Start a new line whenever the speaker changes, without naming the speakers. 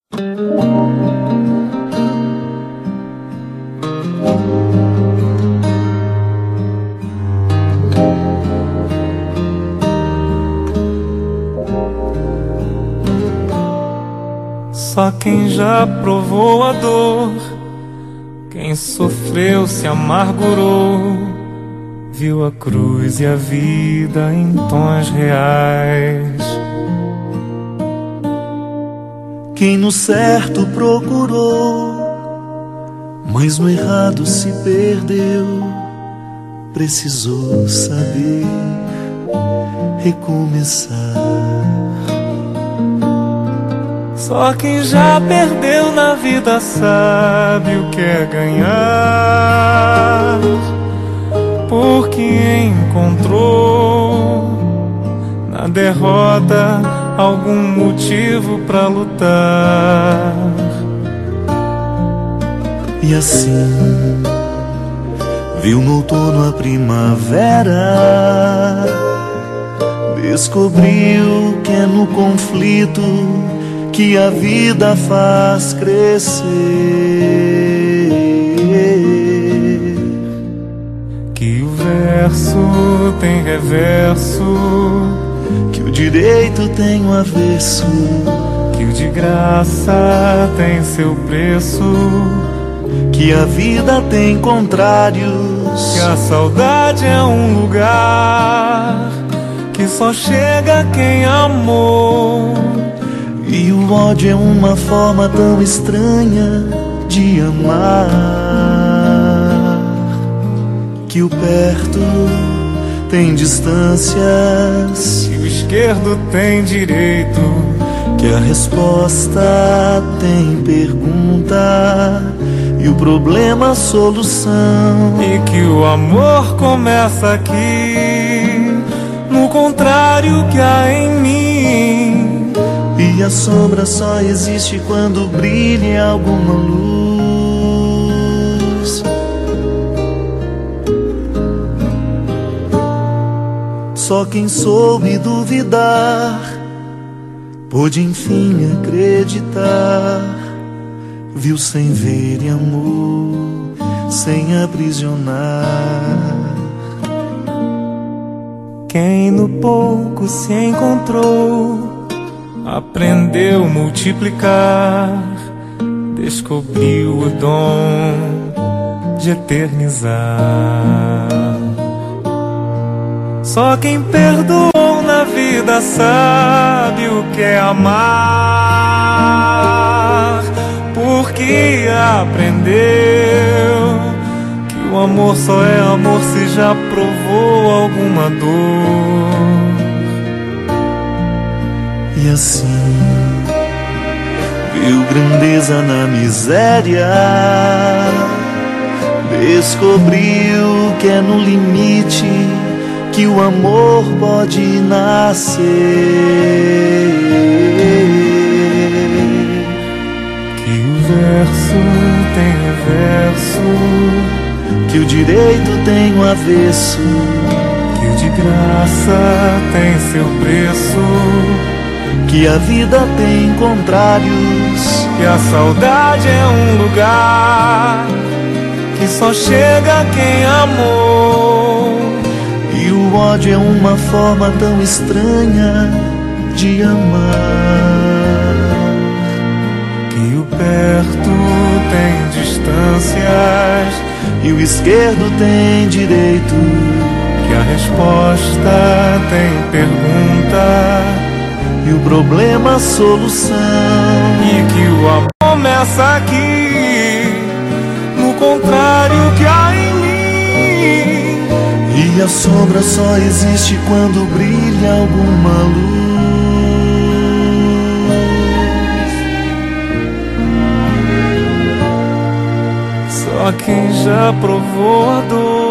Só quem já provou a dor, quem sofreu se amargurou, viu a cruz e a vida em tons reais.
Quem no certo procurou, mas no errado se perdeu, precisou saber recomeçar.
Só quem já perdeu na vida sabe o que é ganhar, porque encontrou na derrota algum motivo pra lutar.
E assim viu no outono a primavera, descobriu que é no conflito que a vida faz crescer,
que o verso tem reverso,
que o direito tem um avesso,
que o de graça tem seu preço,
que a vida tem contrários,
que a saudade é um lugar que só chega quem amou,
e o ódio é uma forma tão estranha de amar, que o perto tem distâncias,
que o esquerdo tem direito,
que a resposta tem pergunta e o problema a solução,
e que o amor começa aqui, no contrário que há em mim.
E a sombra só existe quando brilha alguma luz. Só quem soube duvidar pôde enfim acreditar. Viu sem ver e amor sem aprisionar.
Quem no pouco se encontrou, aprendeu a multiplicar, descobriu o dom de eternizar. Só quem perdoou na vida sabe o que é amar, porque aprendeu que o amor só é amor se já provou alguma dor.
E assim viu grandeza na miséria, descobriu que é no limite que o amor pode nascer,
que o verso tem reverso,
que o direito tem um avesso,
que o de graça tem seu preço,
que a vida tem contrários,
que a saudade é um lugar que só chega quem amou,
e o ódio é uma forma tão estranha de amar,
que o perto tem distâncias
e o esquerdo tem direito,
que a resposta tem pergunta
e o problema a solução,
e que o amor começa aqui, no contrário que há em mim.
E a sombra só existe quando brilha alguma luz.
Só quem já provou a dor,